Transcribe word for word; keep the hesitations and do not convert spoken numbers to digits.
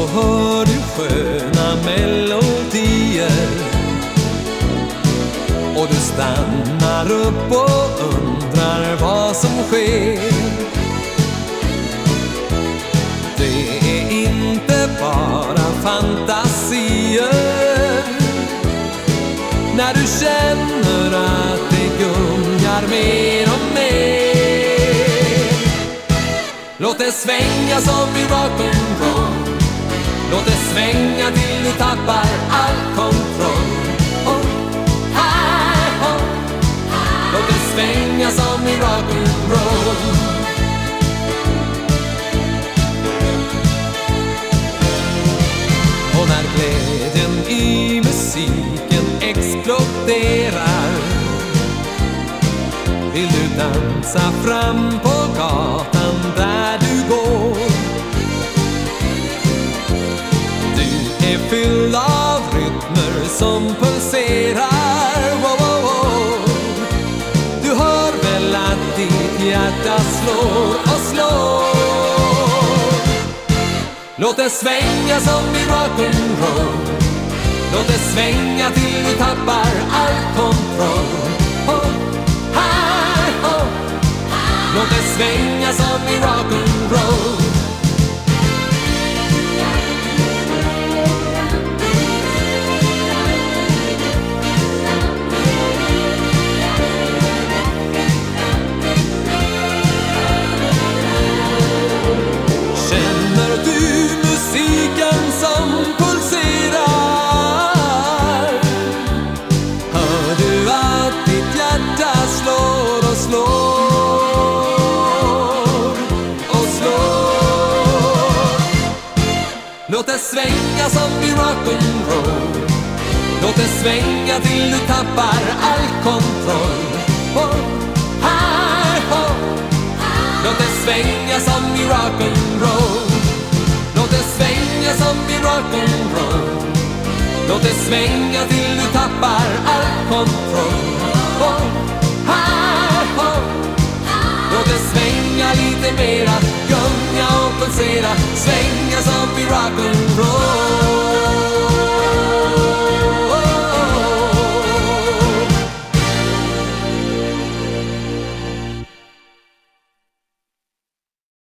så hör du sköna melodier och du stannar upp och undrar vad som sker. Det är inte bara fantasier när du känner att det gungar mer och mer. Låt det svänga som i rock'n'roll, låt det svänga till du tappar all kontroll. Oh, hi, oh. Låt det svänga som i rock'n'roll. Och när glädjen i musiken exploderar vill du dansa fram på gatan där du går. Du är fylld av rytmer som pulserar. Wow, wow, wow. Du hör väl att ditt hjärta slår och slår. Låt det svänga som i rock'n'roll, låt det svänga till du tappar all kontroll. Oh, hi, oh. Låt det svänga som i rock'n'roll. Känner du musiken som pulserar? Hör du att ditt hjärta slår och slår och slår? Låt det svänga som i rock'n'roll, låt det svänga till du tappar all kontroll. Oh, hi, oh. Låt det svänga som i rock'n'roll, låt det svänga som i rock'n'roll, låt det svänga till du tappar all kontroll. Oh, hi, oh. Låt det svänga lite mera